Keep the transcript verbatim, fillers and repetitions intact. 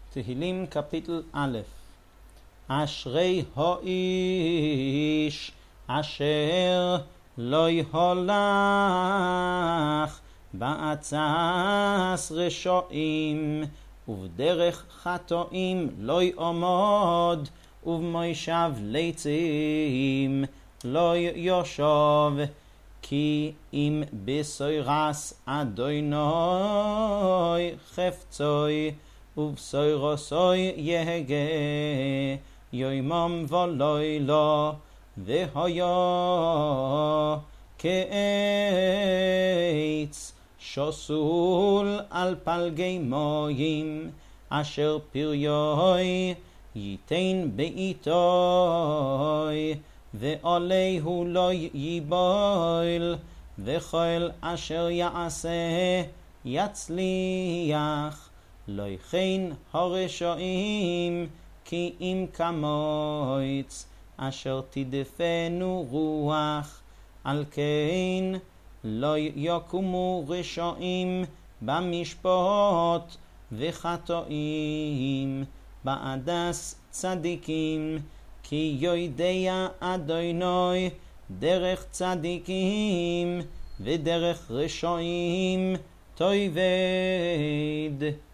תהילים קפיטל א'. אשרי האיש אשר לא יהולך בעצס רשעים, ובדרך חטאים לא יעמוד, ובמושב ליצים לא יושב. כי אם בסוירס אדוני חפצוי, ובסוירסוי יהגה יומם ולילה, והיה כעץ שסול על פלגי מים, אשר פריוי ייתן בעיתוי, ועליהו לא ייבול, וכל אשר יעשה יצליח. לא כן הרשעים כי אם כמוץ, אשר תדפנו רוח. על כן לא יקומו רשעים במשפט, וחטאים בעדס צדיקים. כי יודע אדוני דרך צדיקים, ודרך רשעים תאבד.